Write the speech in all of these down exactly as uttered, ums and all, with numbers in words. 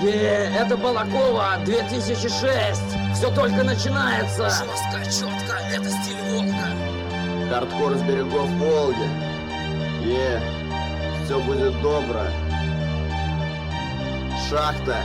И это Балакова, две тысячи шесть. Все только начинается. Жестко, четко, это стиль Волга. Хардкор с берегов Волги. Е, все будет добро. Шахта.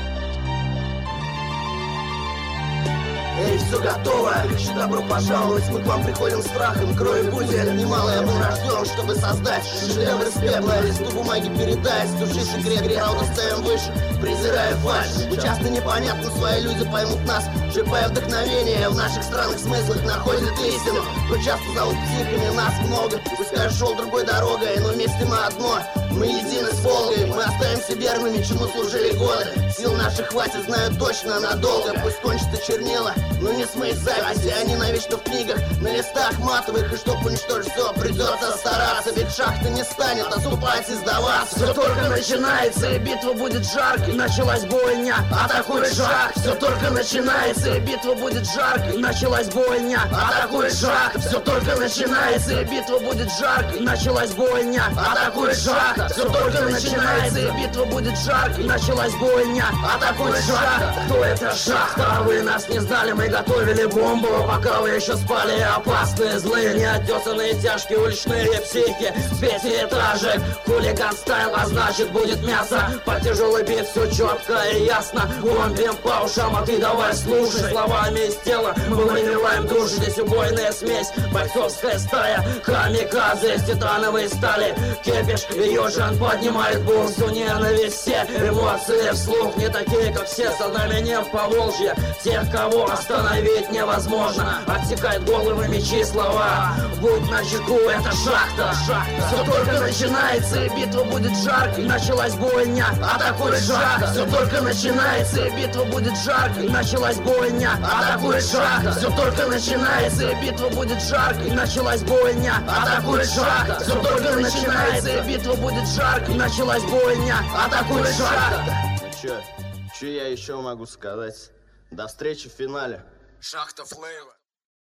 Эй, все готово, легче добро пожаловать. Мы к вам приходим с страхом, кровью бузель немалое мы рожден, чтобы создать шедевр из пепла. Листу бумаги передать, души секрет, правду ставим выше, презирая фальшь. Мы часто непонятно, свои люди поймут нас, черпая вдохновение в наших странных смыслах, находят истину. Но часто зовут психами, нас много, пускай шел другой дорогой, но вместе мы одно. Мы едины с Волгой, мы останемся верными, чему служили годы. Сил наших хватит, знаю точно, надолго. Пусть кончится чернила, но не смыть записи. Они навечно в книгах, на листах матовых. И чтоб уничтожить все, придется стараться. Ведь шахта не станет отступать и сдаваться. Все только начинается, и битва будет жаркой. Началась бойня, атакует шах. Все только начинается, и битва будет жаркой. Началась бойня, атакует шах. Все только начинается, и битва будет жаркой. Началась бойня, атакует шах. Все только начинается, и битва будет жаркой. Началась бойня, атакует шах. Кто это шахта? Вы нас не знали, мы готовили бомбу, пока вы еще спали. Опасные, злые, неотесанные, тяжкие уличные психи с пятиэтажек. Хулиган стайл, а значит будет мясо. По тяжелый бит все четко и ясно. Бомбим по ушам, а ты давай слушай. Словами из тела мы выливаем душу. Здесь убойная смесь, бойцовская стая. Камикадзе из титановой стали. Кипиш, ее жан поднимает бунт. Всю ненависть, все эмоции вслух. Не такие, как все, со знаменем в Поволжье. Тех, кого остановить невозможно. Отсекает головы мечи слова. Будь начеку, это шахта, шахта. Все только начинается, и битва будет жаркой. Началась бойня, атакует шахта. Все только начинается, и битва будет жаркой. Началась бойня, атакует шахта. Все только начинается, и битва будет жаркой. Началась бойня, атакует шахта. Все только начинается, и битва будет жаркой. Началась бойня, атакует шахта. Ну чё, чё я еще могу сказать? До встречи в финале. Шахта Флейва.